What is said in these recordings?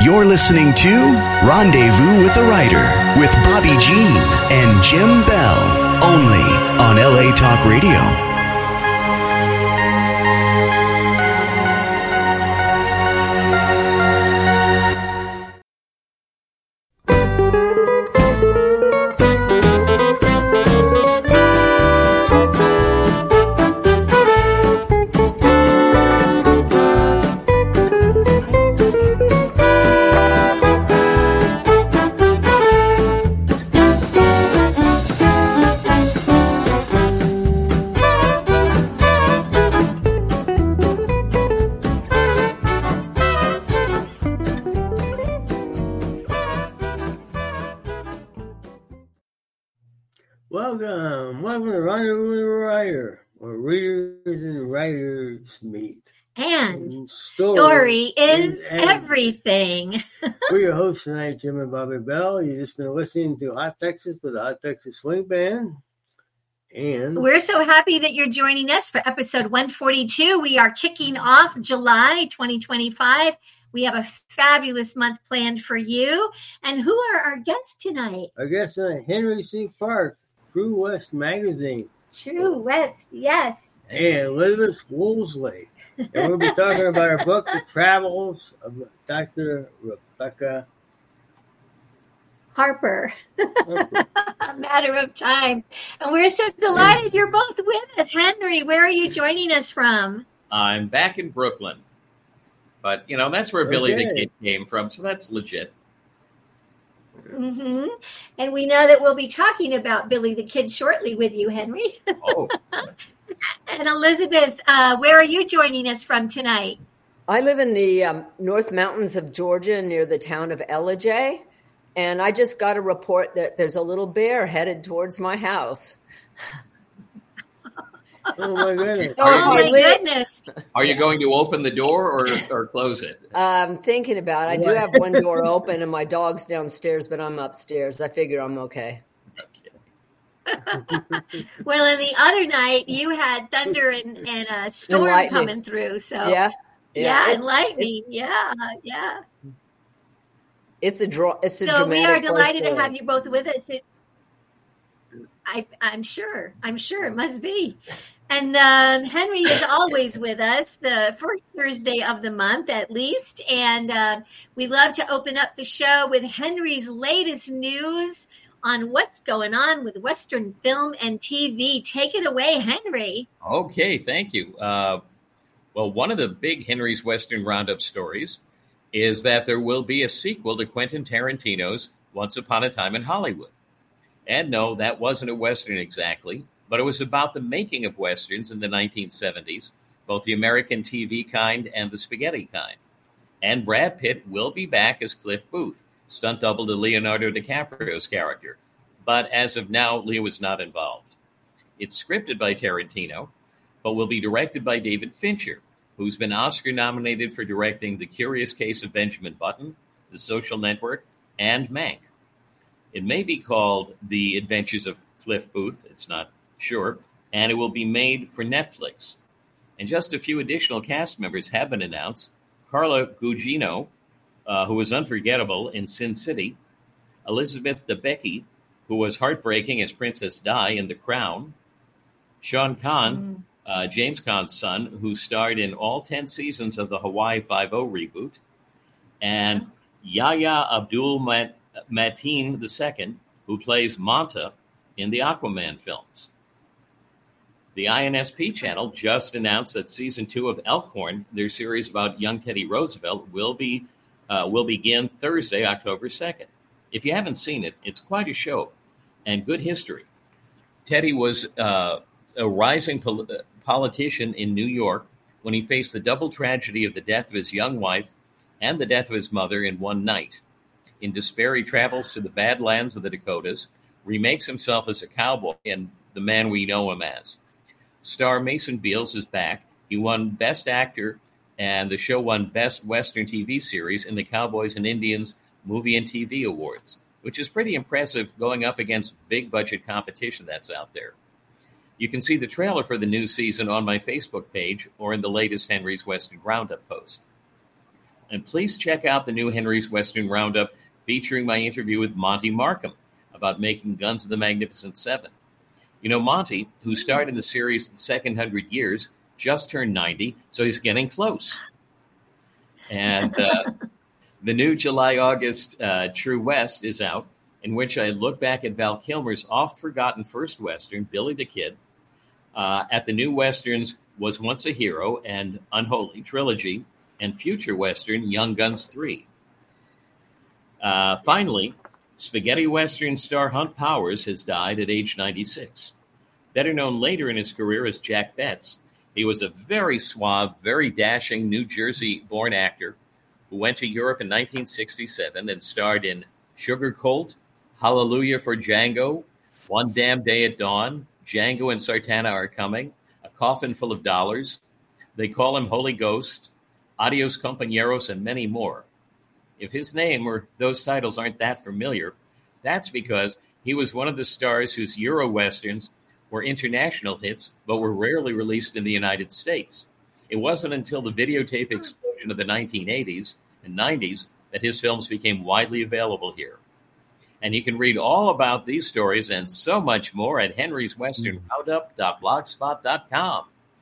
You're listening to Rendezvous with the Writer with Bobby Jean and Jim Bell, only on LA Talk Radio. Welcome to Rendezvous with the Writer, where readers and writers meet. And story is everything. We're your hosts tonight, Jim and Bobby Bell. You've just been listening to Hot Texas with the Hot Texas Swing Band. And we're so happy that you're joining us for episode 142. We are kicking off July 2025. We have a fabulous month planned for you. And who are our guests tonight? Our guests tonight, Henry C. Park, True West Magazine. True West, yes. And Elizabeth Woolsey. And we'll be talking about our book, The Travels of Dr. Rebecca Harper. A matter of time. And we're so delighted you're both with us. Henry, where are you joining us from? I'm back in Brooklyn. But, that's where Billy the Kid came from, so that's legit. Mm-hmm. And we know that we'll be talking about Billy the Kid shortly with you, Henry. Oh. And Elizabeth, where are you joining us from tonight? I live in the North Mountains of Georgia near the town of Ellijay. And I just got a report that there's a little bear headed towards my house. Oh, my goodness. Goodness. Are you going to open the door or close it? I'm thinking about it. I do have one door open and my dog's downstairs, but I'm upstairs. I figure I'm okay. Well, and the other night you had thunder and a storm coming through. So yeah, and lightning. Yeah. It's a dramatic. So we are delighted to have you both with us. I'm sure it must be. And Henry is always with us, the first Thursday of the month at least. And we love to open up the show with Henry's latest news on what's going on with Western film and TV. Take it away, Henry. Okay, thank you. Well, one of the big Henry's Western Roundup stories is that there will be a sequel to Quentin Tarantino's Once Upon a Time in Hollywood. And no, that wasn't a Western exactly, but it was about the making of Westerns in the 1970s, both the American TV kind and the spaghetti kind. And Brad Pitt will be back as Cliff Booth, stunt double to Leonardo DiCaprio's character. But as of now, Leo is not involved. It's scripted by Tarantino, but will be directed by David Fincher, who's been Oscar nominated for directing The Curious Case of Benjamin Button, The Social Network, and Mank. It may be called The Adventures of Cliff Booth, it's not sure, and it will be made for Netflix. And just a few additional cast members have been announced. Carla Gugino, who was unforgettable in Sin City, Elizabeth Debicki, who was heartbreaking as Princess Di in The Crown, Sean Conn, James Caan's son, who starred in all 10 seasons of the Hawaii Five-0 reboot, and Yahya Abdul-Mateen II, who plays Manta in the Aquaman films. The INSP channel just announced that season 2 of Elkhorn, their series about young Teddy Roosevelt, will begin Thursday, October 2nd. If you haven't seen it, it's quite a show and good history. Teddy was a rising politician in New York when he faced the double tragedy of the death of his young wife and the death of his mother in one night. In despair, he travels to the Badlands of the Dakotas, remakes himself as a cowboy and the man we know him as. Star Mason Beals is back. He won Best Actor, and the show won Best Western TV Series in the Cowboys and Indians Movie and TV Awards, which is pretty impressive going up against big budget competition that's out there. You can see the trailer for the new season on my Facebook page or in the latest Henry's Western Roundup post. And please check out the new Henry's Western Roundup featuring my interview with Monty Markham about making Guns of the Magnificent Seven. You know, Monty, who starred in the series The Second 100 Years, just turned 90, so he's getting close. And the new July-August True West is out, in which I look back at Val Kilmer's oft-forgotten first Western, Billy the Kid, at the new Westerns Was Once a Hero and Unholy Trilogy, and future Western Young Guns 3. Finally, spaghetti Western star Hunt Powers has died at age 96. Better known later in his career as Jack Betts, he was a very suave, very dashing New Jersey-born actor who went to Europe in 1967 and starred in Sugar Colt, Hallelujah for Django, One Damn Day at Dawn, Django and Sartana Are Coming, A Coffin Full of Dollars, They Call Him Holy Ghost, Adios Compañeros, and many more. If his name or those titles aren't that familiar, that's because he was one of the stars whose Euro Westerns were international hits, but were rarely released in the United States. It wasn't until the videotape explosion of the 1980s and 90s that his films became widely available here. And you can read all about these stories and so much more at henryswesternroundup.blogspot.com.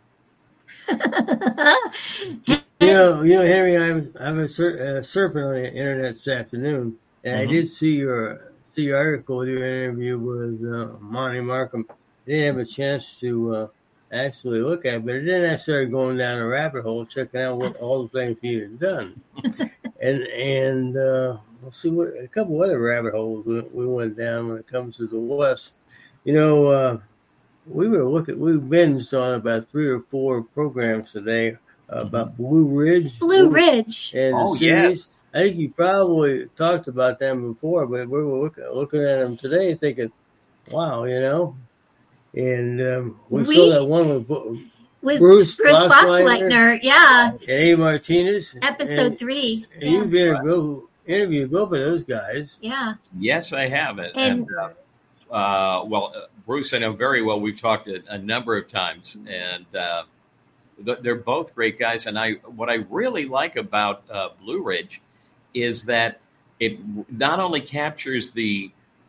You know, Henry, I have a serpent on the internet this afternoon, and I did see your article, your interview with Monty Markham. I didn't have a chance to actually look at it, but then I started going down a rabbit hole, checking out what all the things he had done, and we'll see what a couple other rabbit holes we went down when it comes to the West. You know, we binged on about 3 or 4 programs today about Blue Ridge. Blue Ridge. And the series. Yeah. I think you probably talked about them before, but we were looking at them today thinking, wow, you know. And we saw that one with Bruce Boxleitner, yeah. And A. Martinez. Episode 3. And you've interviewed both of those guys. Yeah. Yes, I have. And Bruce, I know very well. We've talked a number of times, and they're both great guys. And what I really like about Blue Ridge is that it not only captures the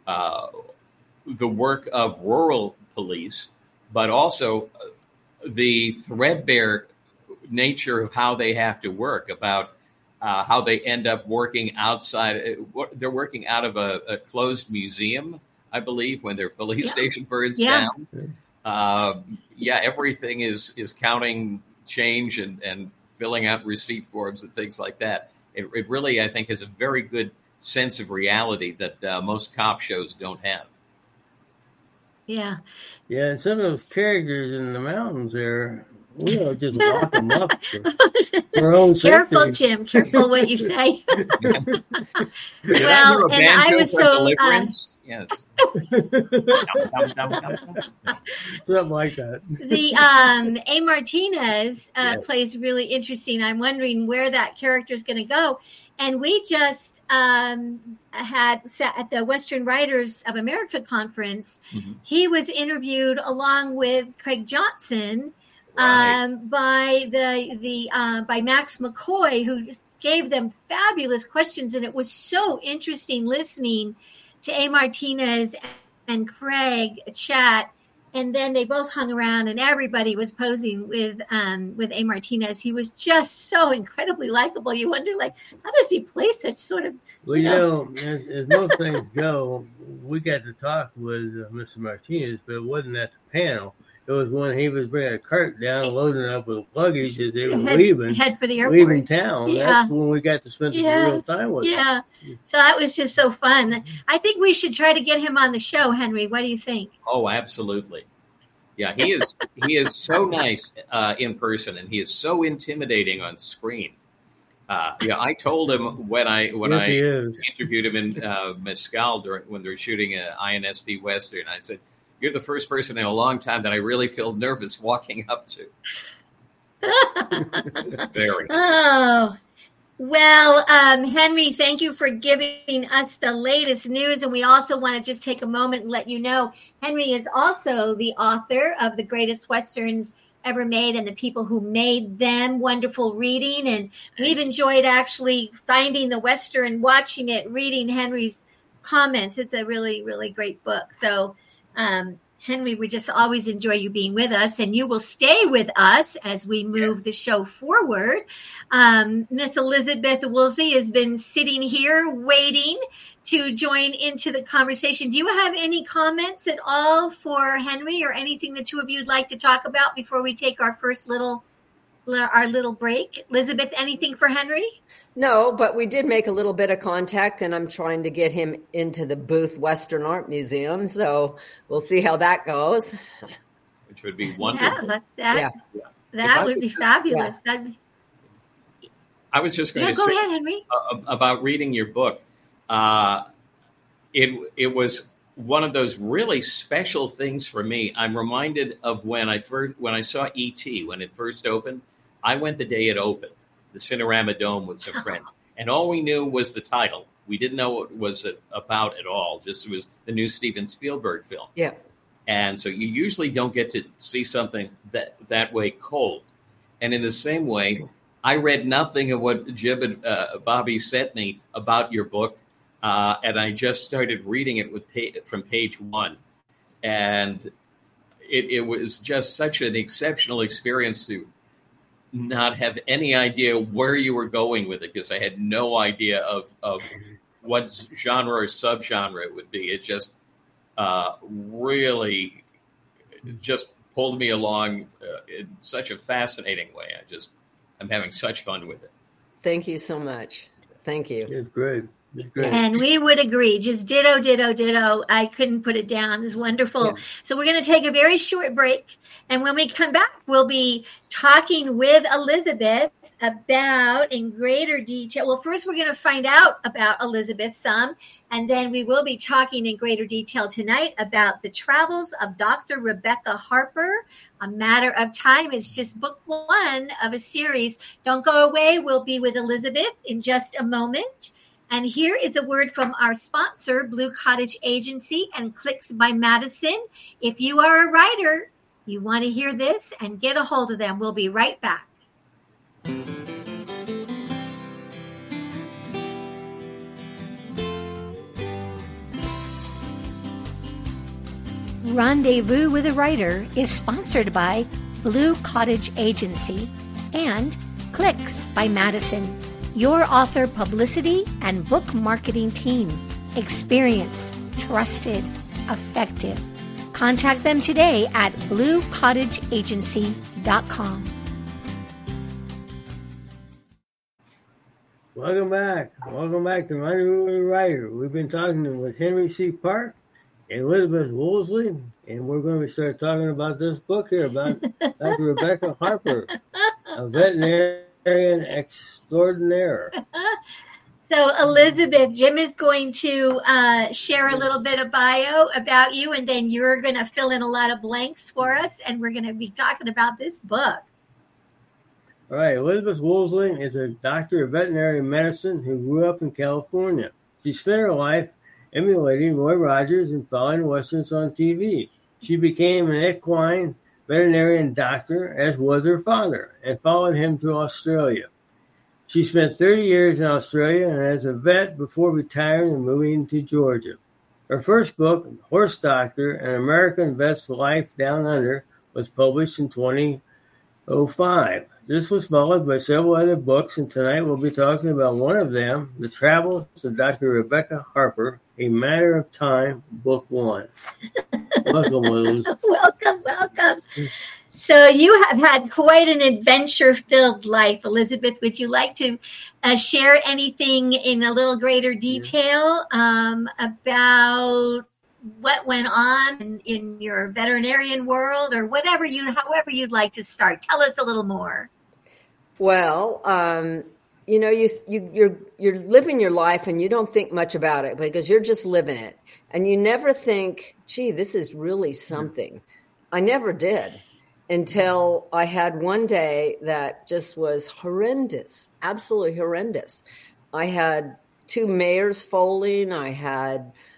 work of rural police, but also the threadbare nature of how they have to work, about how they end up working outside. They're working out of a closed museum, I believe, when their police station burns down. Everything is counting change and filling out receipt forms and things like that. It really, I think, has a very good sense of reality that most cop shows don't have. Yeah, and some of those characters in the mountains there, we don't just lock them up for own safety. Careful, Jim. Careful what you say. Well, and I was so... Yes. Something like that. The A. Martinez plays really interesting. I'm wondering where that character is going to go. And we just had sat at the Western Writers of America conference. Mm-hmm. He was interviewed along with Craig Johnson by Max McCoy, who just gave them fabulous questions. And it was so interesting listening to A. Martinez and Craig chat, and then they both hung around, and everybody was posing with A. Martinez. He was just so incredibly likable. You wonder, how does he play such sort of? Well, you know, as most things go, we got to talk with Mr. Martinez, but it wasn't at the panel. It was when he was bringing a cart down, loading it up with luggage as they were head for the airport, leaving town. Yeah. That's when we got to spend some real time with him. Yeah, so that was just so fun. I think we should try to get him on the show, Henry. What do you think? Oh, absolutely. Yeah, he is so nice in person, and he is so intimidating on screen. I told him when I interviewed him in Mescal when they were shooting an INSP Western, I said, "You're the first person in a long time that I really feel nervous walking up to." Very. Oh, well, Henry, thank you for giving us the latest news. And we also want to just take a moment and let you know, Henry is also the author of The Greatest Westerns ever made, and the people who made them. Wonderful reading. And we've enjoyed actually finding the Western, watching it, reading Henry's comments. It's a really, really great book. So, Henry, we just always enjoy you being with us, and you will stay with us as we move the show forward. Miss Elizabeth Woolsey has been sitting here waiting to join into the conversation. Do you have any comments at all for Henry, or anything the two of you would like to talk about before we take our first little break? Elizabeth, anything for Henry? No, but we did make a little bit of contact, and I'm trying to get him into the Booth Western Art Museum. So we'll see how that goes. Which would be wonderful. That would be fabulous. Yeah. I was just going to go say ahead, Henry. About reading your book. It was one of those really special things for me. I'm reminded of when I saw E.T. when it first opened. I went the day it opened, the Cinerama Dome, with some friends, and all we knew was the title. We didn't know what it was about at all. Just it was the new Steven Spielberg film. Yeah, and so you usually don't get to see something that way cold. And in the same way, I read nothing of what Jim and Bobby sent me about your book, and I just started reading it from page one, and it was just such an exceptional experience to not have any idea where you were going with it, because I had no idea of what genre or subgenre it would be. It just really just pulled me along in such a fascinating way. I'm having such fun with it. Thank you so much. Thank you. It's great. It's great. And we would agree. Just ditto, ditto, ditto. I couldn't put it down. It's wonderful. Yeah. So we're going to take a very short break. And when we come back, we'll be talking with Elizabeth about in greater detail. Well, first we're going to find out about Elizabeth some, and then we will be talking in greater detail tonight about the travels of Dr. Rebecca Harper, A Matter of Time. It's just book one of a series. Don't go away. We'll be with Elizabeth in just a moment. And here is a word from our sponsor, Blue Cottage Agency and Clicks by Madison. If you are a writer, you want to hear this and get a hold of them. We'll be right back. Rendezvous with a Writer is sponsored by Blue Cottage Agency and Clicks by Madison, your author publicity and book marketing team. Experienced, trusted, effective. Contact them today at bluecottageagency.com. Welcome back. Welcome back to Rendezvous with a Writer. We've been talking with Henry C. Park and Elizabeth Woolsey, and we're going to start talking about this book here about Dr. Rebecca Harper, a veterinarian extraordinaire. So, Elizabeth, Jim is going to share a little bit of bio about you, and then you're going to fill in a lot of blanks for us, and we're going to be talking about this book. All right, Elizabeth Woolsey is a doctor of veterinary medicine who grew up in California. She spent her life emulating Roy Rogers and following Westerns on TV. She became an equine veterinarian doctor, as was her father, and followed him to Australia. She spent 30 years in Australia and as a vet before retiring and moving to Georgia. Her first book, Horse Doctor, An American Vet's Life Down Under, was published in 2005. This was followed by several other books, and tonight we'll be talking about one of them, The Travels of Dr. Rebecca Harper, A Matter of Time, Book 1. Welcome, Liz. Welcome. So you have had quite an adventure-filled life, Elizabeth. Would you like to share anything in a little greater detail about what went on in your veterinarian world, or however you'd like to start? Tell us a little more. Well, you're living your life and you don't think much about it because you're just living it, and you never think, "Gee, this is really something." I never did. Until I had one day that just was horrendous, absolutely horrendous. I had 2 mares foaling. I had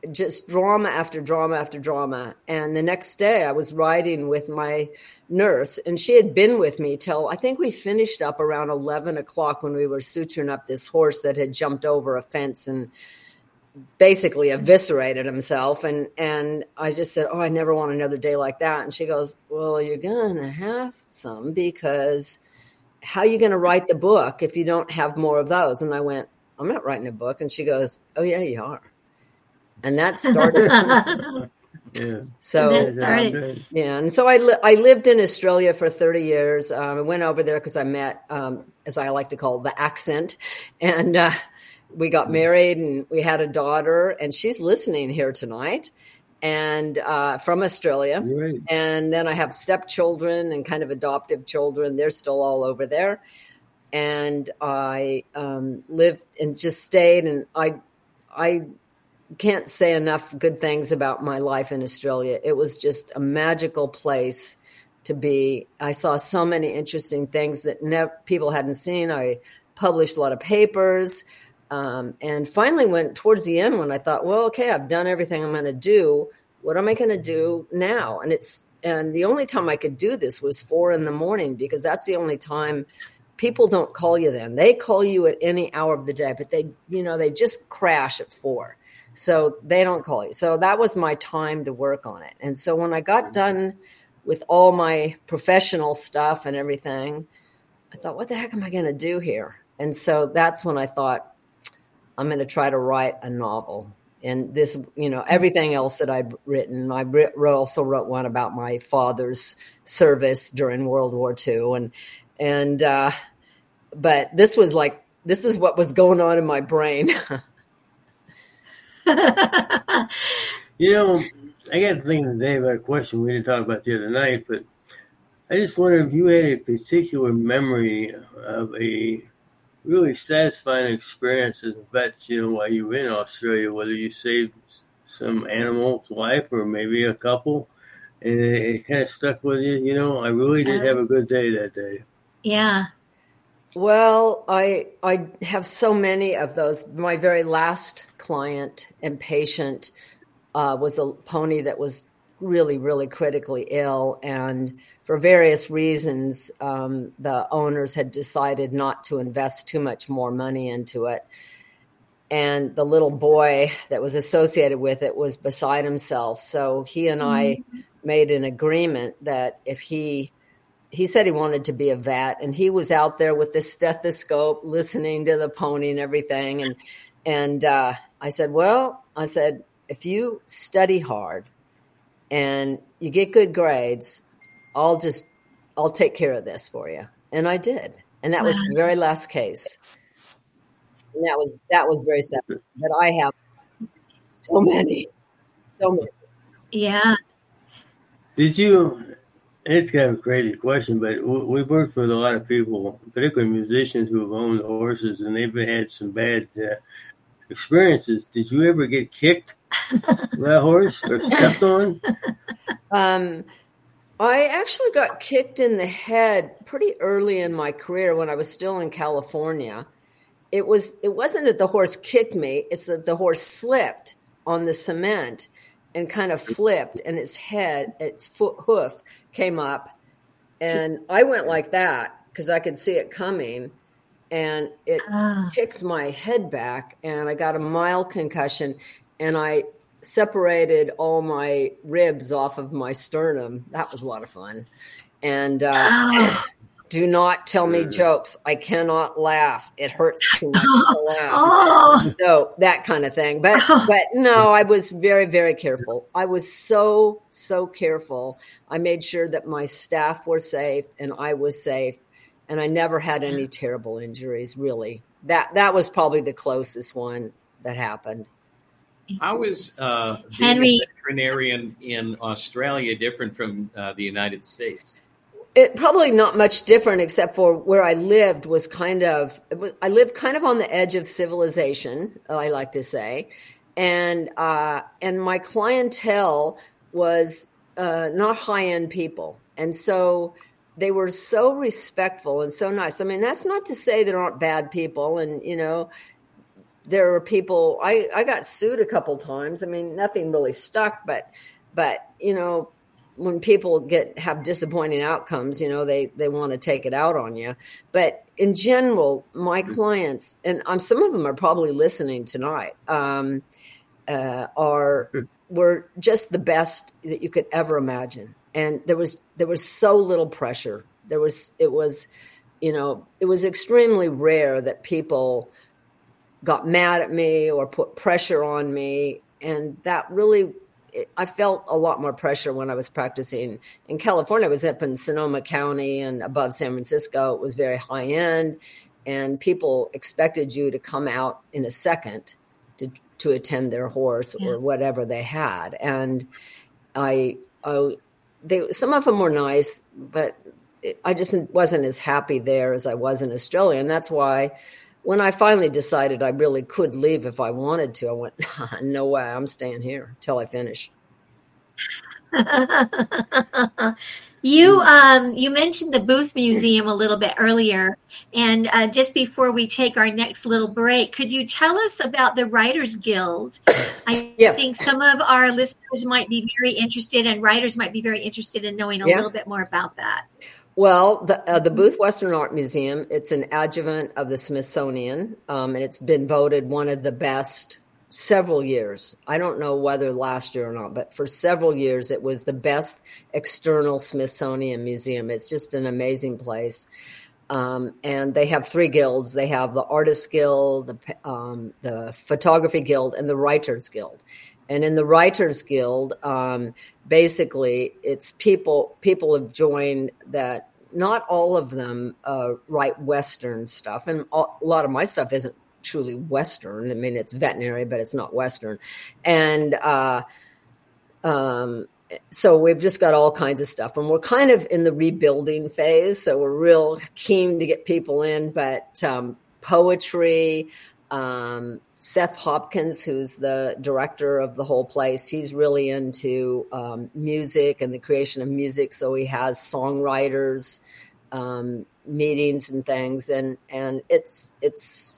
just drama after drama after drama. And the next day I was riding with my nurse, and she had been with me till I think we finished up around 11 o'clock when we were suturing up this horse that had jumped over a fence and basically eviscerated himself. And I just said, I never want another day like that. And she goes, well, you're going to have some, because how are you going to write the book if you don't have more of those? And I went, I'm not writing a book. And she goes, oh yeah, you are. And that started. Yeah. So, Right. yeah. And so I lived in Australia for 30 years. I went over there because I met, as I like to call it, the accent. And we got married and we had a daughter, and she's listening here tonight, and from Australia. Right. And then I have stepchildren and kind of adoptive children. They're still all over there. And I lived and just stayed. And I can't say enough good things about my life in Australia. It was just a magical place to be. I saw so many interesting things that people hadn't seen. I published a lot of papers. And finally went towards the end when I thought, well, okay, I've done everything I'm going to do. What am I going to do now? And the only time I could do this was 4 a.m, because that's the only time people don't call you then. They call you at any hour of the day, but they just crash at 4. So they don't call you. So that was my time to work on it. And so when I got done with all my professional stuff and everything, I thought, what the heck am I going to do here? And so that's when I thought, I'm going to try to write a novel. And this, everything else that I've written, I also wrote one about my father's service during World War II. But this is what was going on in my brain. I got to think today about a question we didn't talk about the other night, but I just wonder if you had a particular memory of a really satisfying experience as a vet, while you were in Australia, whether you saved some animal's life or maybe a couple, and it kind of stuck with you. I really did have a good day that day. Yeah. Well, I have so many of those. My very last client and patient was a pony that was really, really critically ill, and for various reasons, the owners had decided not to invest too much more money into it. And the little boy that was associated with it was beside himself. So he and I made an agreement that if he said he wanted to be a vet, and he was out there with the stethoscope listening to the pony and everything. And I said, if you study hard and you get good grades, I'll take care of this for you. And I did. And that was the very last case. And that was very sad. But I have so many. Yeah. Did you, it's kind of a crazy question, but we've worked with a lot of people, particularly musicians who have owned horses, and they've had some bad experiences. Did you ever get kicked by a horse or stepped on? I actually got kicked in the head pretty early in my career when I was still in California. It wasn't that the horse kicked me, it's that the horse slipped on the cement and kind of flipped, and its hoof came up, and I went like that because I could see it coming, and it kicked my head back, and I got a mild concussion, and I separated all my ribs off of my sternum. That was a lot of fun. And do not tell me jokes. I cannot laugh. It hurts too much to laugh. So that kind of thing. But no, I was very, very careful. I was so careful. I made sure that my staff were safe and I was safe. And I never had any terrible injuries, really. That was probably the closest one that happened. How is being a veterinarian in Australia different from the United States? It probably not much different, except for where I lived was I lived kind of on the edge of civilization, I like to say, and my clientele was not high end people, and so they were so respectful and so nice. I mean, that's not to say there aren't bad people, and there are people, I got sued a couple times. I mean, nothing really stuck, but when people have disappointing outcomes, they want to take it out on you. But in general, my clients, and some of them are probably listening tonight, were just the best that you could ever imagine. And there was so little pressure. It was extremely rare that people got mad at me or put pressure on me. And that really, I felt a lot more pressure when I was practicing in California. I was up in Sonoma County and above San Francisco. It was very high end, and people expected you to come out in a second to attend their horse or whatever they had. And some of them were nice, but I just wasn't as happy there as I was in Australia. And that's why when I finally decided I really could leave if I wanted to, I went, no way, I'm staying here till I finish. You mentioned the Booth Museum a little bit earlier, and just before we take our next little break, could you tell us about the Writers Guild? I think some of our listeners might be very interested, and writers might be very interested in knowing a little bit more about that. Well, the Booth Western Art Museum, it's an adjuvant of the Smithsonian, and it's been voted one of the best several years. I don't know whether last year or not, but for several years, it was the best external Smithsonian museum. It's just an amazing place. And they have 3 guilds. They have the Artists Guild, the Photography Guild, and the Writers Guild. And in the Writers Guild, basically, it's people have joined that. Not all of them write Western stuff, and a lot of my stuff isn't truly Western. I mean, it's veterinary, but it's not Western. And so we've just got all kinds of stuff, and we're kind of in the rebuilding phase. So we're real keen to get people in, but poetry. Seth Hopkins, who's the director of the whole place, he's really into music and the creation of music. So he has songwriters meetings and things, and it's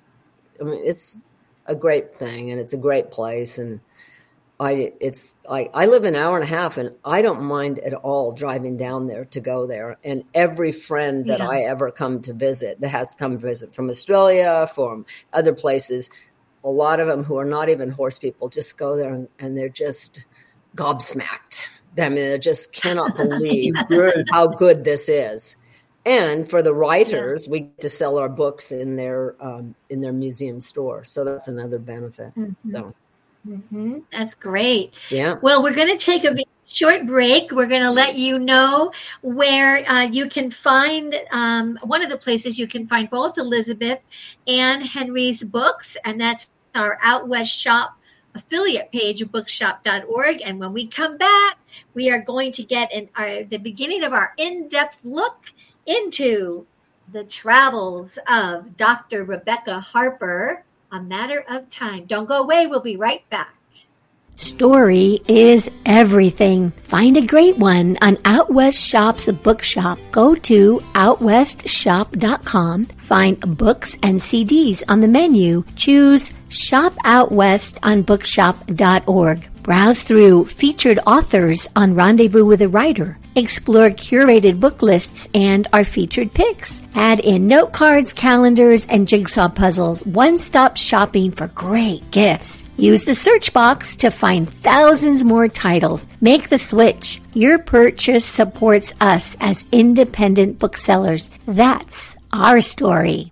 a great thing, and it's a great place. And I live an hour and a half, and I don't mind at all driving down there to go there. And every friend that I ever come to visit, that has come to visit from Australia, from other places, a lot of them who are not even horse people just go there and they're just gobsmacked. I mean, they just cannot believe how good this is. And for the writers, we get to sell our books in their museum store. So that's another benefit. Mm-hmm. So. Mm-hmm. That's great. Yeah. Well, we're going to take a short break. We're going to let you know where you can find one of the places you can find both Elizabeth and Henry's books, and that's our Out West Shop affiliate page of bookshop.org. And when we come back, we are going to get the beginning of our in-depth look into the travels of Dr. Rebecca Harper, A Matter of Time. Don't go away. We'll be right back. Story is everything. Find a great one on Out West Shop's bookshop. Go to outwestshop.com. Find books and CDs on the menu. Choose Shop Out West on bookshop.org. Browse through featured authors on Rendezvous with a Writer. Explore curated book lists and our featured picks. Add in note cards, calendars, and jigsaw puzzles. One-stop shopping for great gifts. Use the search box to find thousands more titles. Make the switch. Your purchase supports us as independent booksellers. That's our story.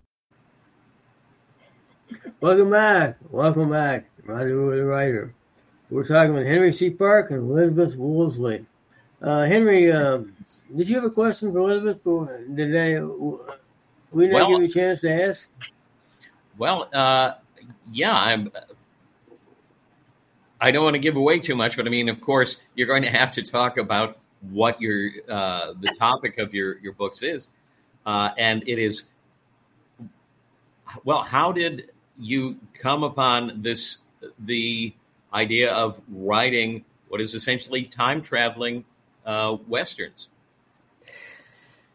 Welcome back. Rendezvous with a Writer. We're talking with Henry C. Park and Elizabeth Woolsey. Henry, did you have a question for Elizabeth? Did we not give you a chance to ask? Well, yeah, I don't want to give away too much, but I mean, of course, you're going to have to talk about what the topic of your books is, and it is. Well, how did you come upon the idea of writing what is essentially time traveling Westerns?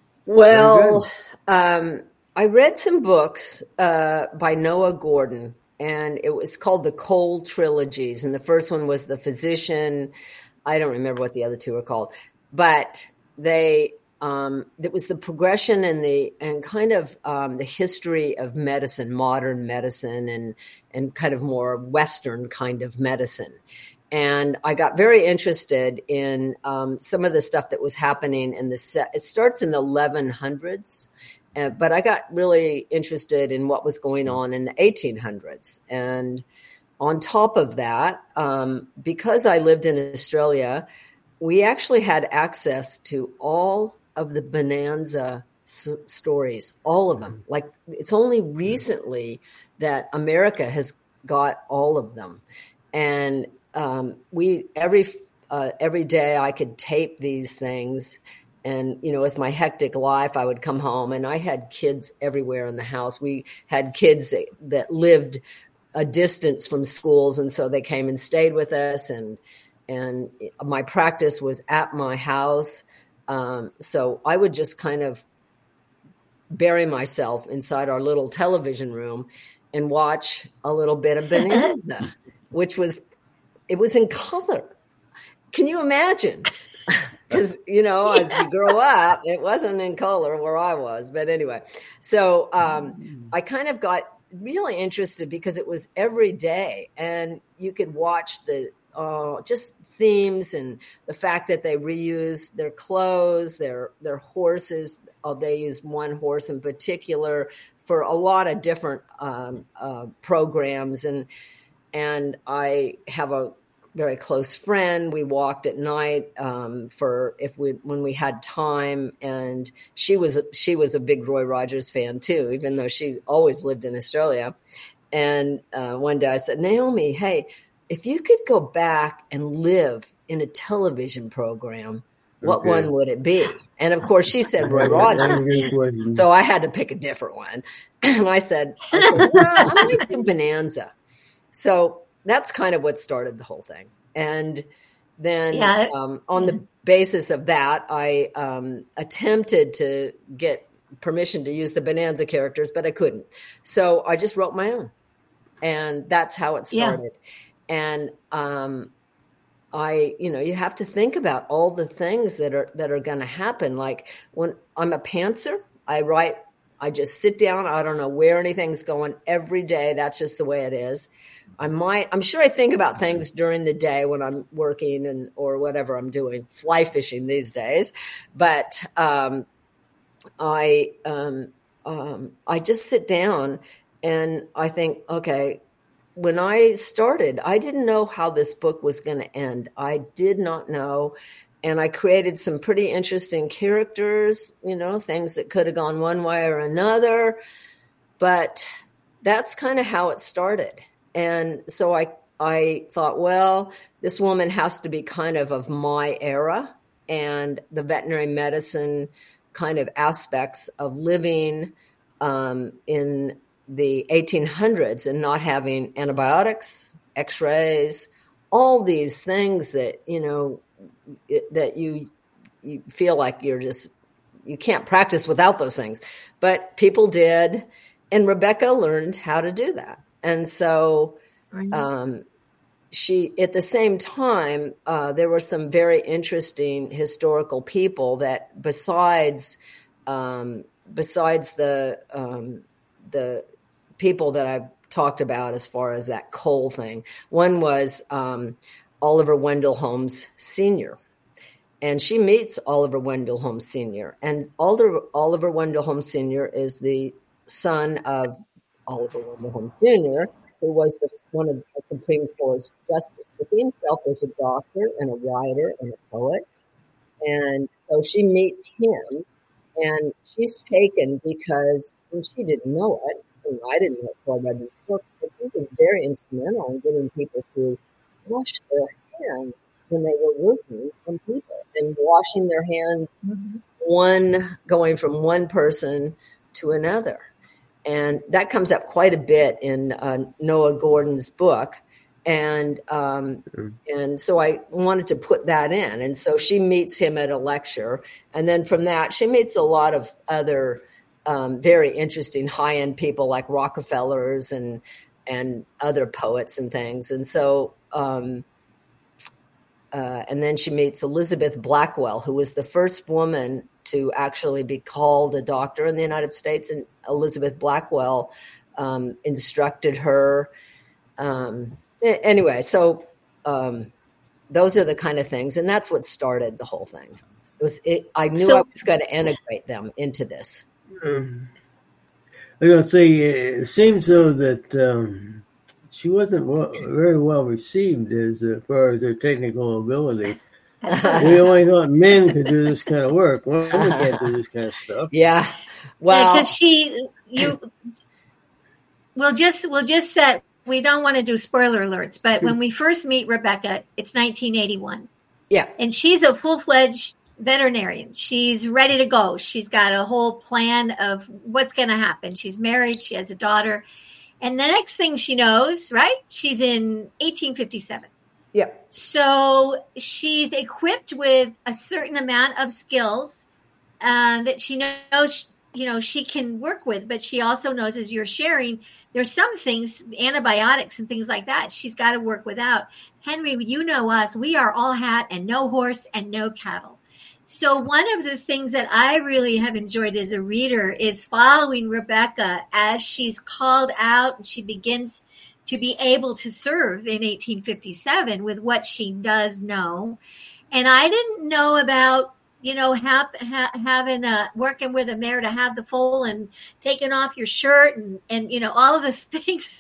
Well, I read some books by Noah Gordon, and it was called the Cole Trilogies. And the first one was The Physician. I don't remember what the other two are called, but it was the progression and the history of medicine, modern medicine, and kind of more Western kind of medicine. And I got very interested in some of the stuff that was happening it starts in the 1100s, but I got really interested in what was going on in the 1800s. And on top of that, because I lived in Australia, we actually had access to all of the Bonanza stories, all of them. Like, it's only recently that America has got all of them. And every day I could tape these things. And, with my hectic life, I would come home and I had kids everywhere in the house. We had kids that lived a distance from schools. And so they came and stayed with us, and my practice was at my house. So I would just kind of bury myself inside our little television room and watch a little bit of Bonanza, it was in color. Can you imagine? Because, as you grow up, it wasn't in color where I was. But anyway, so I kind of got really interested because it was every day, and you could watch the just themes and the fact that they reuse their clothes, their horses. They used one horse in particular for a lot of different programs. And I have a very close friend. We walked at night when we had time, and she was a big Roy Rogers fan too, even though she always lived in Australia. And one day I said, Naomi, hey, if you could go back and live in a television program, what one would it be? And of course she said Roy Rogers. So I had to pick a different one. And I said, well, I'm going to do Bonanza. So that's kind of what started the whole thing. And then on the basis of that, I attempted to get permission to use the Bonanza characters, but I couldn't. So I just wrote my own. And that's how it started. Yeah. And you have to think about all the things that are going to happen. Like when I'm a pantser, I just sit down. I don't know where anything's going every day. That's just the way it is. I'm sure I think about things during the day when I'm working or whatever I'm doing, fly fishing these days. But I just sit down and I think, okay, when I started, I didn't know how this book was going to end. I did not know. And I created some pretty interesting characters, things that could have gone one way or another. But that's kind of how it started. And so I thought, well, this woman has to be kind of my era, and the veterinary medicine kind of aspects of living in the 1800s and not having antibiotics, x-rays, all these things that, that you feel like you can't practice without those things. But people did, and Rebecca learned how to do that. And so she, at the same time, there were some very interesting historical people that besides the people that I've talked about as far as that Cole thing. One was Oliver Wendell Holmes Sr., and she meets Oliver Wendell Holmes Sr. And Oliver Wendell Holmes Sr. is the son of Oliver Wendell Holmes Jr., who was one of the Supreme Court's justice. But he himself was a doctor and a writer and a poet. And so she meets him, and she's taken because, and she didn't know it, and I didn't know it until I read these books, but he was very instrumental in getting people to wash their hands when they were working on people, and washing their hands, going from one person to another. And that comes up quite a bit in Noah Gordon's book. And so I wanted to put that in. And so she meets him at a lecture. And then from that, she meets a lot of other very interesting high-end people like Rockefellers and and other poets and things. And so, and then she meets Elizabeth Blackwell, who was the first woman to actually be called a doctor in the United States. And Elizabeth Blackwell instructed her. Anyway, so those are the kind of things. And that's what started the whole thing. I knew I was going to integrate them into this. I was going to say, it seems though that she wasn't very well received as far as her technical ability. We only thought men could do this kind of work. Women can't do this kind of stuff. Yeah, well, because we'll just set. We don't want to do spoiler alerts, but when we first meet Rebecca, it's 1981. Yeah, and she's a full-fledged veterinarian. She's ready to go. She's got a whole plan of what's going to happen. She's married. She has a daughter. And the next thing she knows, right, she's in 1857. Yeah. So she's equipped with a certain amount of skills that she knows, she can work with. But she also knows, as you're sharing, there's some things, antibiotics and things like that, she's got to work without. Henry, you know us. We are all hat and no horse and no cattle. So one of the things that I really have enjoyed as a reader is following Rebecca as she's called out and she begins to be able to serve in 1857 with what she does know. And I didn't know about, having working with a mare to have the foal and taking off your shirt and all of the things,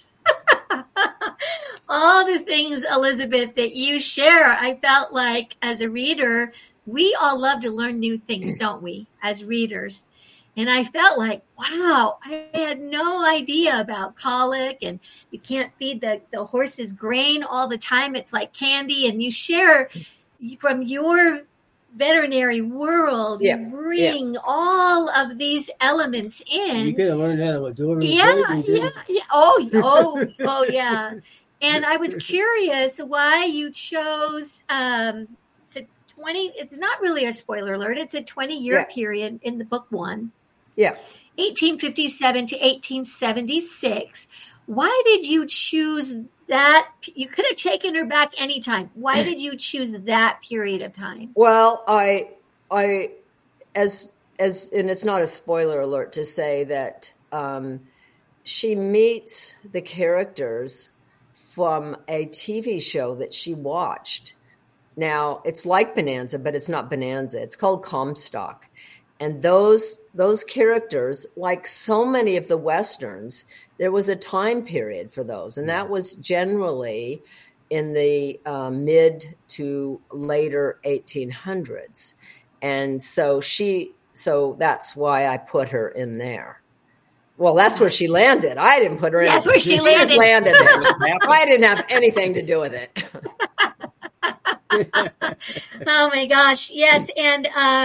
all the things, Elizabeth, that you share. I felt like as a reader, we all love to learn new things, don't we, as readers? And I felt like, wow, I had no idea about colic, and you can't feed the horses grain all the time. It's like candy. And you share from your veterinary world, you bring all of these elements in. You could have learned how to do it. Yeah. Oh, yeah. And I was curious why you chose it's not really a spoiler alert. It's a 20-year period in the book one. Yeah. 1857 to 1876. Why did you choose that? You could have taken her back anytime. Why did you choose that period of time? Well, and it's not a spoiler alert to say that she meets the characters from a TV show that she watched. Now, it's like Bonanza, but it's not Bonanza. It's called Comstock. And those characters, like so many of the Westerns, there was a time period for those. And that was generally in the mid to later 1800s. And so that's why I put her in there. Well, that's where she landed. I didn't put her in. That's where she landed. Just landed there. I didn't have anything to do with it. Oh my gosh. Yes. And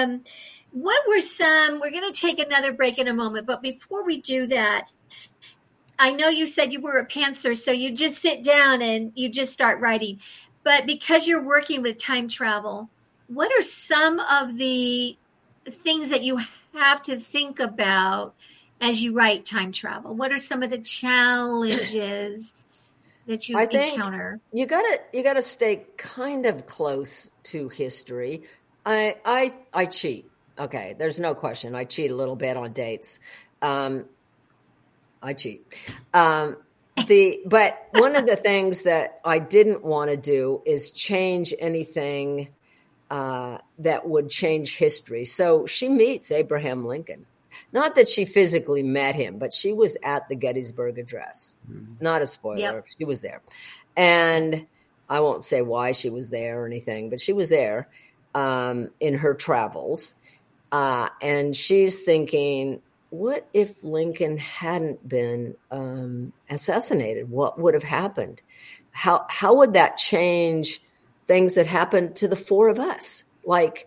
we're going to take another break in a moment, but before we do that, I know you said you were a pantser, so you just sit down and you just start writing, but because you're working with time travel, what are some of the things that you have to think about as you write time travel? What are some of the challenges that you encounter? You gotta stay kind of close to history. I cheat. Okay, there's no question. I cheat a little bit on dates. I cheat. But one of the things that I didn't want to do is change anything that would change history. So she meets Abraham Lincoln. Not that she physically met him, but she was at the Gettysburg Address. Not a spoiler. Yep. She was there. And I won't say why she was there or anything, but she was there in her travels. And she's thinking, what if Lincoln hadn't been assassinated? What would have happened? How would that change things that happened to the four of us? Like,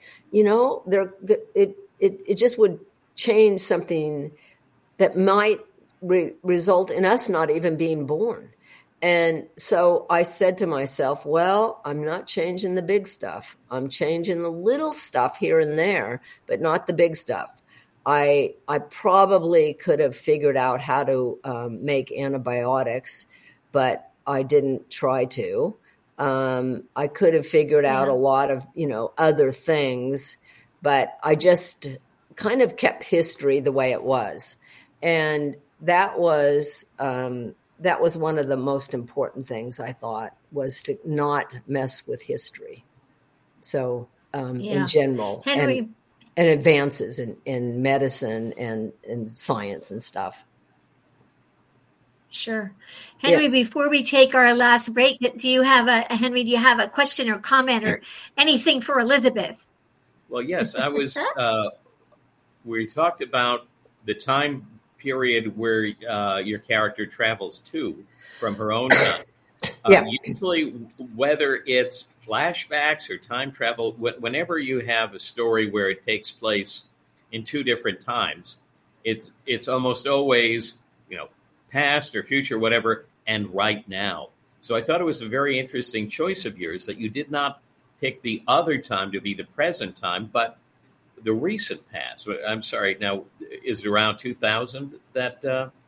it just would change something that might result in us not even being born. And so I said to myself, well, I'm not changing the big stuff. I'm changing the little stuff here and there, but not the big stuff. I probably could have figured out how to make antibiotics but I didn't try to. I could have figured out a lot of, other things, but I just kind of kept history the way it was. And that was one of the most important things, I thought, was to not mess with history. So in general, Henry, and advances in medicine and in science and stuff. Sure. Henry, before we take our last break, do you have a question or comment or anything for Elizabeth? Well, yes, I was, we talked about the time period where your character travels to from her own time. Usually, whether it's flashbacks or time travel, whenever you have a story where it takes place in two different times, it's almost always, past or future, whatever, and right now. So I thought it was a very interesting choice of yours that you did not pick the other time to be the present time, but the recent past. I'm sorry, now, is it around 2000 that...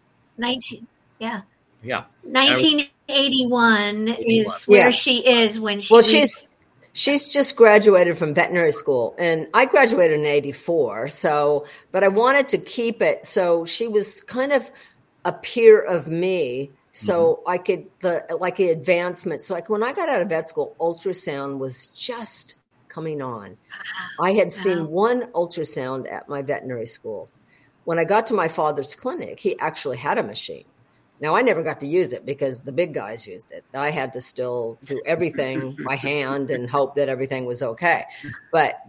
1981 is where she is when she she's just graduated from veterinary school, and I graduated in 84. But I wanted to keep it so she was kind of a peer of me, so I could the advancement. So when I got out of vet school, ultrasound was just coming on. I had seen one ultrasound at my veterinary school. When I got to my father's clinic, he actually had a machine. Now, I never got to use it because the big guys used it. I had to still do everything by hand and hope that everything was okay. But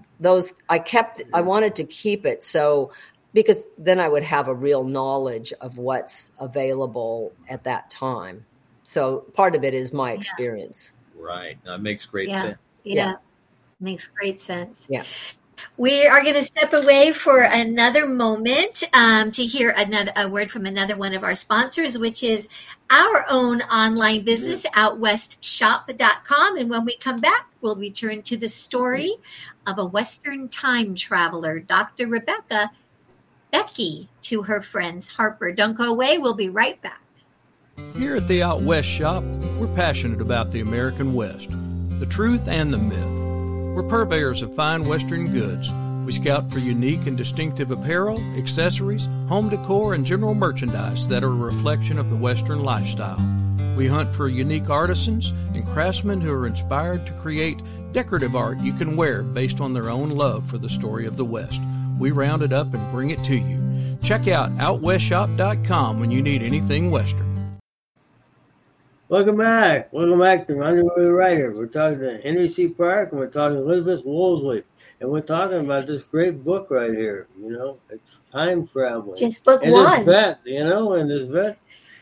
I wanted to keep it because then I would have a real knowledge of what's available at that time. So part of it is my experience. Right. That makes great sense. Yeah. Makes great sense. Yeah. We are going to step away for another moment to hear a word from another one of our sponsors, which is our own online business, OutWestShop.com. And when we come back, we'll return to the story of a Western time traveler, Dr. Rebecca Becky, to her friends Harper. Don't go away. We'll be right back. Here at the Out West Shop, we're passionate about the American West, the truth and the myth. We're purveyors of fine Western goods. We scout for unique and distinctive apparel, accessories, home decor, and general merchandise that are a reflection of the Western lifestyle. We hunt for unique artisans and craftsmen who are inspired to create decorative art you can wear based on their own love for the story of the West. We round it up and bring it to you. Check out OutWestShop.com when you need anything Western. Welcome back to Rendezvous with the Writer. We're talking to Henry C. Park, and we're talking to Elizabeth Woolsey. And we're talking about this great book right here. It's time traveling. Just book and one. This vet,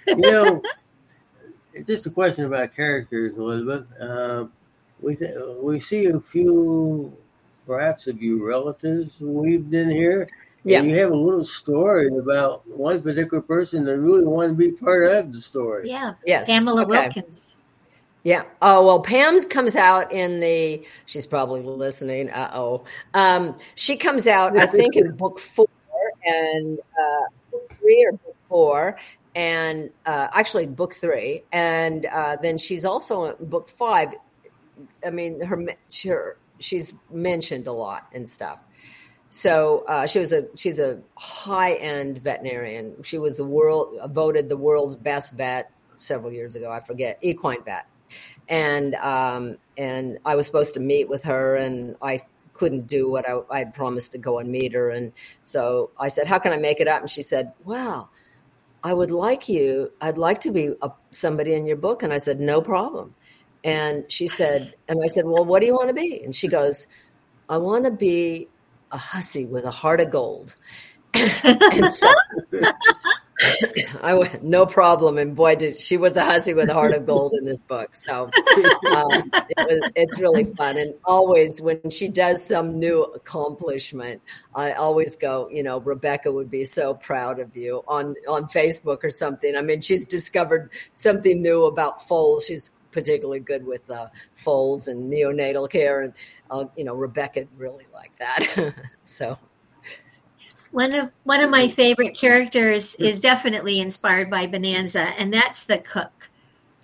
it's just a question about characters, Elizabeth. We see a few, perhaps a few relatives weaved in here. Yeah. And you have a little story about one particular person that really wanted to be part of the story. Yeah. Yes. Pamela Wilkins. Yeah. Oh, well, Pam comes out she's probably listening. She comes out, I think, in book 4 and book 3 or book 4, and actually book 3. And then she's also in book 5. I mean, she's mentioned a lot and stuff. So she's a high-end veterinarian. She was voted the world's best vet several years ago. I forget, equine vet. And I was supposed to meet with her, and I couldn't do what I had promised to go and meet her. And so I said, "How can I make it up?" And she said, "Well, I'd like to be somebody in your book." And I said, "No problem." And she said, and I said, "Well, what do you want to be?" And she goes, "I want to be a hussy with a heart of gold." And so I went, "No problem." And boy, she was a hussy with a heart of gold in this book. So it's really fun. And always when she does some new accomplishment, I always go, Rebecca would be so proud of you on Facebook or something. I mean, she's discovered something new about foals. She's particularly good with foals and neonatal care. And Rebecca really liked that. So one of my favorite characters is definitely inspired by Bonanza, and that's the cook.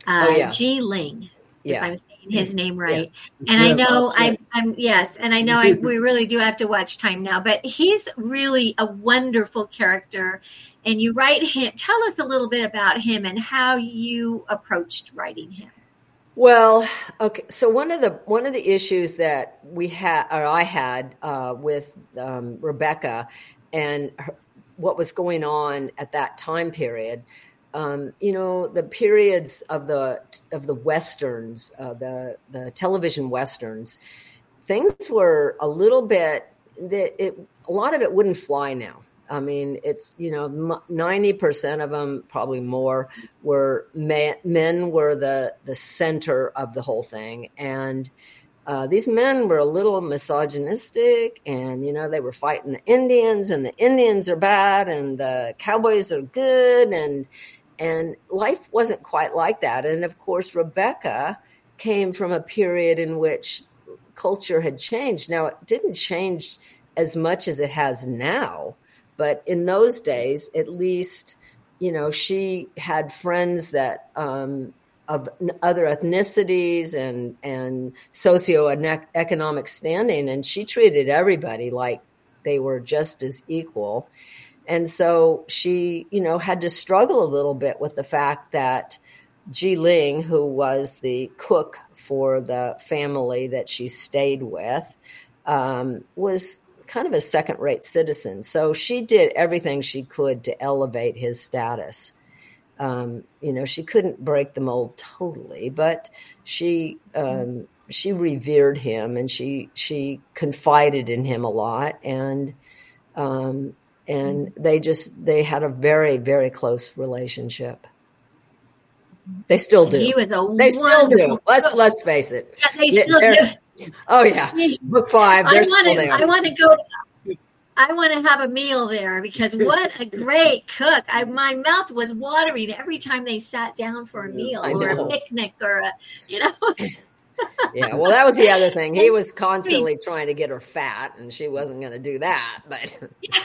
Ji Ling. Yeah. If I'm saying his name right. Yeah. And I know we really do have to watch Time Now, but he's really a wonderful character. And you write him. Tell us a little bit about him and how you approached writing him. Well, okay. So one of the issues that I had with Rebecca and what was going on at that time period. The periods of the Westerns, the television Westerns, things were a little bit, a lot of it wouldn't fly now. I mean, it's, 90% of them, probably more, were men were the center of the whole thing. And these men were a little misogynistic, and, they were fighting the Indians, and the Indians are bad and the cowboys are good. And life wasn't quite like that. And of course, Rebecca came from a period in which culture had changed. Now, it didn't change as much as it has now, but in those days, at least, she had friends that of other ethnicities and socioeconomic standing, and she treated everybody like they were just as equal. And so she, had to struggle a little bit with the fact that Ji Ling, who was the cook for the family that she stayed with, was kind of a second-rate citizen. So she did everything she could to elevate his status. She couldn't break the mold totally, but she revered him, and she confided in him a lot, and they had a very, very close relationship. They still do. He was still do. Let's face it. Yeah, they still do. Oh yeah, Book 5. They're still there. I want to go. I want to have a meal there, because what a great cook! My mouth was watering every time they sat down for a meal or a picnic or Yeah, well, that was the other thing. He was constantly trying to get her fat, and she wasn't going to do that. But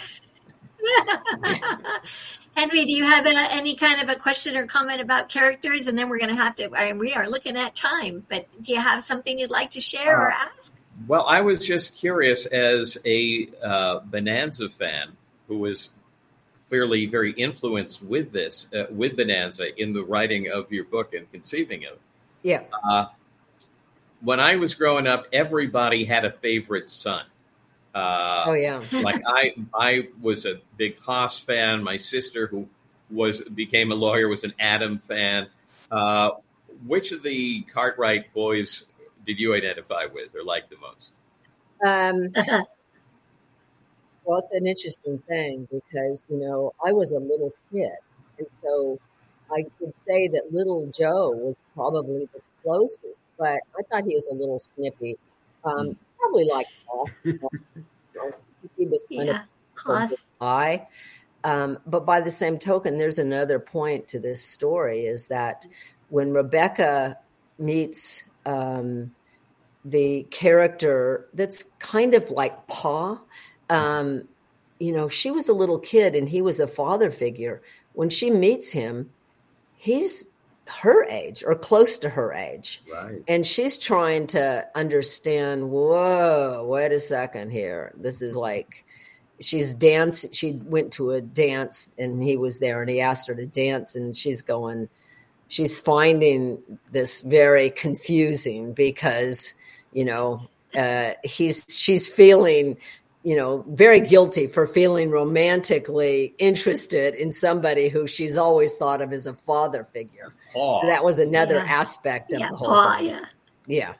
Henry, do you have any kind of a question or comment about characters? And then we're going to have to, we are looking at time, but do you have something you'd like to share or ask? Well, I was just curious, as a Bonanza fan who was clearly very influenced with with Bonanza in the writing of your book and conceiving of it. Yeah. When I was growing up, everybody had a favorite son. Like I was a big Haas fan. My sister, who became a lawyer, was an Adam fan. Which of the Cartwright boys did you identify with or like the most? Well, it's an interesting thing because, I was a little kid. And so I could say that little Joe was probably the closest, but I thought he was a little snippy. Probably like Austin. He was kind of high. But by the same token, there's another point to this story, is that when Rebecca meets the character that's kind of like Pa, she was a little kid and he was a father figure. When she meets him, he's her age or close to her age. Right. And she's trying to understand, whoa, wait a second here. This is like, she went to a dance and he was there and he asked her to dance, and she's finding this very confusing because, she's feeling, very guilty for feeling romantically interested in somebody who she's always thought of as a father figure. So that was another aspect of the whole thing. Yeah.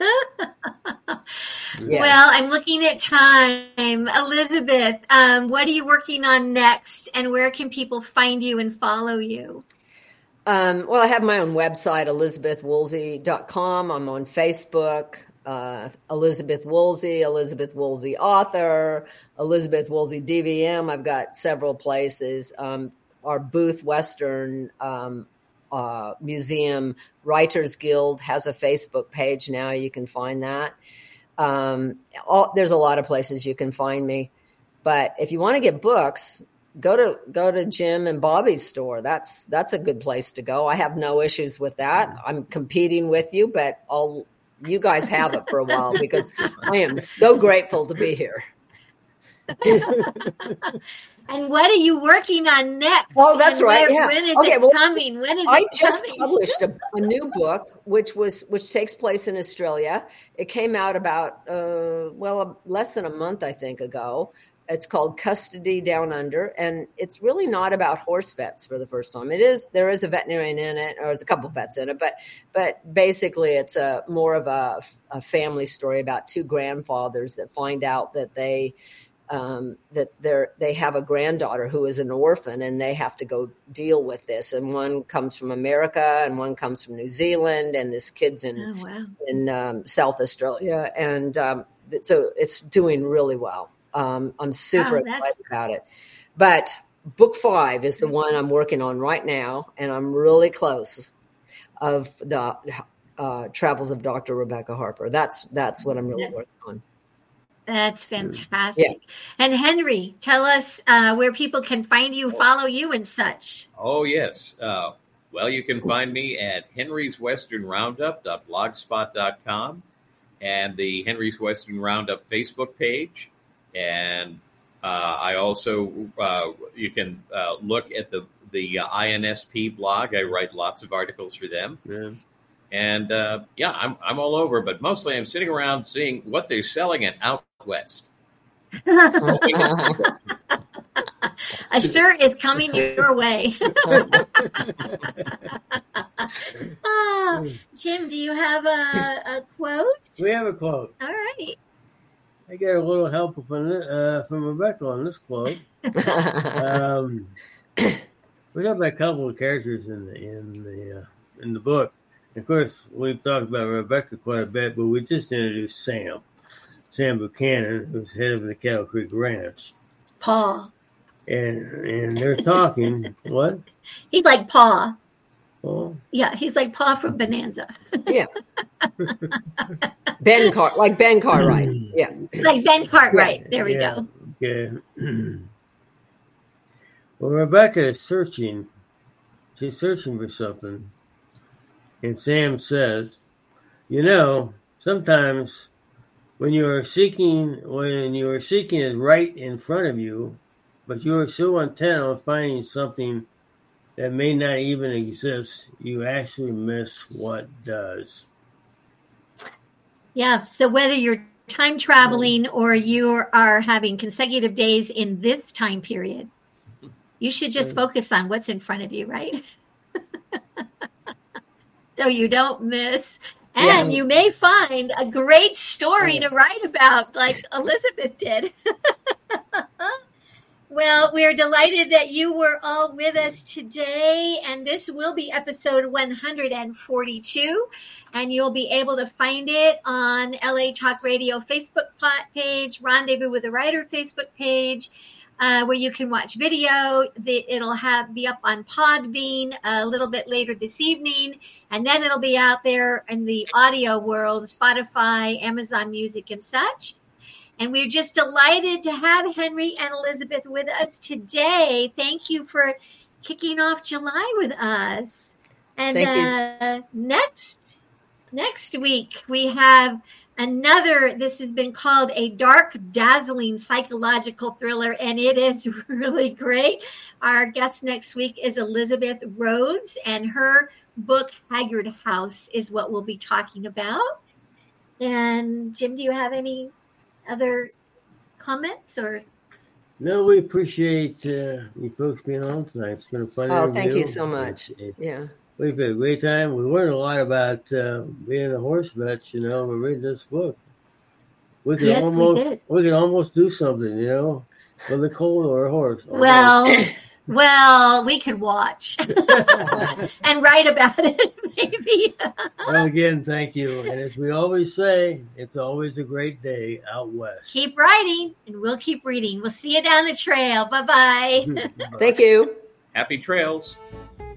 Well, I'm looking at time. Elizabeth, what are you working on next, and where can people find you and follow you? Well, I have my own website, elizabethwoolsey.com. I'm on Facebook, Elizabeth Woolsey author, Elizabeth Woolsey DVM. I've got several places. Our Booth Western Museum Writers Guild has a Facebook page now. You can find that. There's a lot of places you can find me. But if you want to get books, go to Jim and Bobby's store. That's a good place to go. I have no issues with that. I'm competing with you, but you guys have it for a while because I am so grateful to be here. And what are you working on next? Oh, that's right. Yeah. When is it coming? When is I it just coming? published a new book, which takes place in Australia. It came out about less than a month, I think, ago. It's called Custody Down Under, and it's really not about horse vets for the first time. There is a veterinarian in it, or there's a couple of vets in it, but basically it's more of a family story about two grandfathers that find out that they have a granddaughter who is an orphan, and they have to go deal with this. And one comes from America, and one comes from New Zealand, and this kid's in South Australia, and so it's doing really well. I'm super excited about it. But book 5 is the one I'm working on right now, and I'm really close of the Travels of Dr. Rebecca Harper. That's what I'm really working on. That's fantastic. Yeah. And Henry, tell us where people can find you, follow you, and such. Oh, yes. Well, you can find me at henryswesternroundup.blogspot.com and the Henry's Western Roundup Facebook page. And I also, you can look at the INSP blog. I write lots of articles for them. Yeah. And I'm all over, but mostly I'm sitting around seeing what they're selling at Out West. A shirt is coming your way. Jim, do you have a quote? We have a quote. All right. I get a little help from Rebecca on this quote. We have a couple of characters in the book. Of course, we've talked about Rebecca quite a bit, but we just introduced Sam Buchanan, who's head of the Cattle Creek Ranch. Pa. And they're talking. What? He's like Pa. Oh. Yeah, he's like Pa from Bonanza. Yeah. Ben Cartwright. Yeah. Like Ben Cartwright. There we go. Okay. Well, Rebecca is searching. She's searching for something. And Sam says, sometimes when you are seeking is right in front of you, but you are so intent on finding something that may not even exist, you actually miss what does. Yeah. So whether you're time traveling or you are having consecutive days in this time period, you should just focus on what's in front of you, right? So you don't miss. And you may find a great story to write about, like Elizabeth did. Well, we're delighted that you were all with us today, and this will be episode 142, and you'll be able to find it on LA Talk Radio Facebook page, Rendezvous with the Writer Facebook page, where you can watch video. It'll be up on Podbean a little bit later this evening, and then it'll be out there in the audio world, Spotify, Amazon Music, and such. And we're just delighted to have Henry and Elizabeth with us today. Thank you for kicking off July with us. And next week, we have another, this has been called a dark, dazzling psychological thriller, and it is really great. Our guest next week is Elizabeth Rhodes, and her book, Haggard House, is what we'll be talking about. And Jim, do you have any other comments or? No, we appreciate you folks being on tonight. It's been a fun interview. Thank you so much. Yeah. We've had a great time. We learned a lot about being a horse vet, we're reading this book. We can almost do something, with a colt or a horse. Well, we could watch and write about it, maybe. Well, again, thank you. And as we always say, it's always a great day out west. Keep writing, and we'll keep reading. We'll see you down the trail. Bye-bye. Thank you. Happy trails.